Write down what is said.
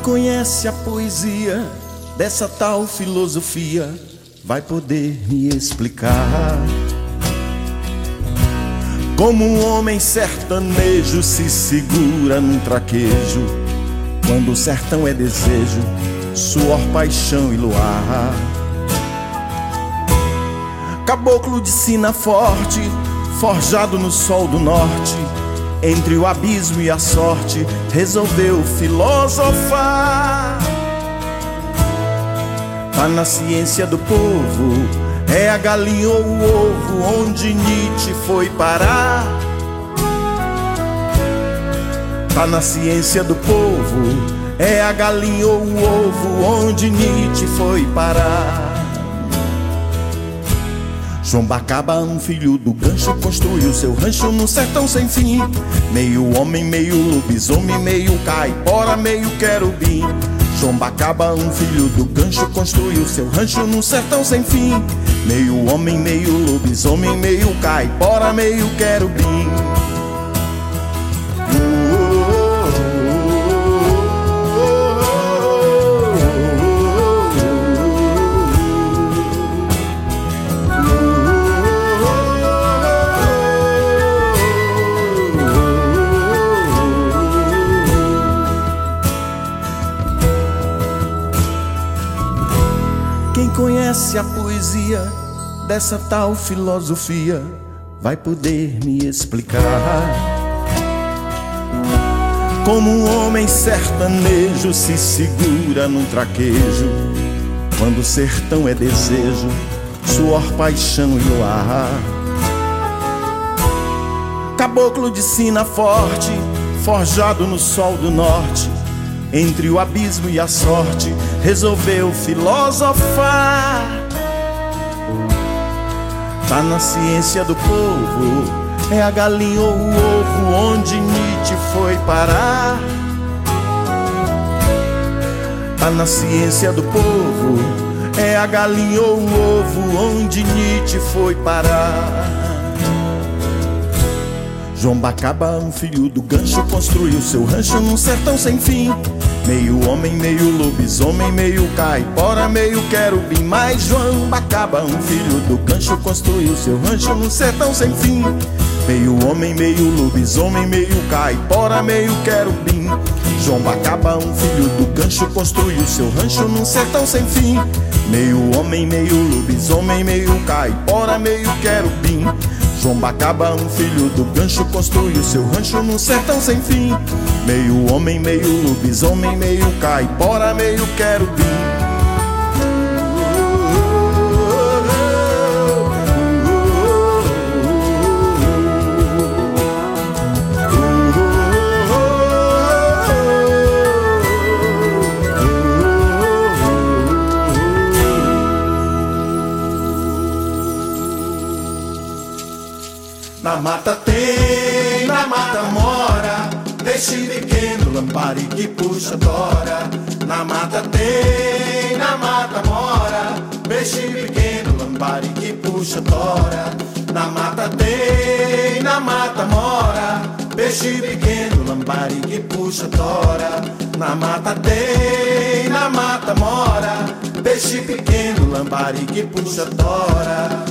conhece a poesia dessa tal filosofia vai poder me explicar como um homem sertanejo se segura num traquejo, quando o sertão é desejo, suor, paixão e luar. Caboclo de sina forte, forjado no sol do norte, entre o abismo e a sorte, resolveu filosofar. Tá na ciência do povo, é a galinha ou o ovo, onde Nietzsche foi parar. Tá na ciência do povo, é a galinha ou o ovo, onde Nietzsche foi parar. João Bacaba, um filho do gancho, construiu seu rancho no sertão sem fim. Meio homem, meio lobisomem, meio caipora, meio querubim. João Bacaba, um filho do gancho, construiu seu rancho no sertão sem fim. Meio homem, meio lobisomem, meio caipora, meio querubim. Quem conhece a poesia dessa tal filosofia vai poder me explicar como um homem sertanejo se segura num traquejo, quando o sertão é desejo, suor, paixão e luar. Caboclo de sina forte, forjado no sol do norte, entre o abismo e a sorte, resolveu filosofar. Tá na ciência do povo, é a galinha ou o ovo, onde Nietzsche foi parar. Tá na ciência do povo, é a galinha ou o ovo, onde Nietzsche foi parar. João Bacaba, um filho do gancho, construiu seu rancho num sertão sem fim. Meio homem, meio lobisomem, meio caipora, meio querubim. Mas João Bacaba, um filho do gancho, construiu seu rancho num sertão sem fim. Meio homem, meio lobisomem, meio caipora, meio querubim. João Bacaba, um filho do gancho, construiu seu rancho num sertão sem fim. Meio homem, meio lobisomem, meio caipora, meio querubim. João Bacaba, um filho do gancho, construiu seu rancho num sertão sem fim. Meio homem, meio lobisomem, meio caipora, meio querubim. Na mata tem, na mata mora, peixe pequeno, lambari que puxa tora. Na mata tem, na mata mora, peixe pequeno, lambari que puxa tora. Na mata tem, na mata mora, peixe pequeno, lambari que puxa tora. Na mata tem, na mata mora, peixe pequeno, lambari que puxa tora.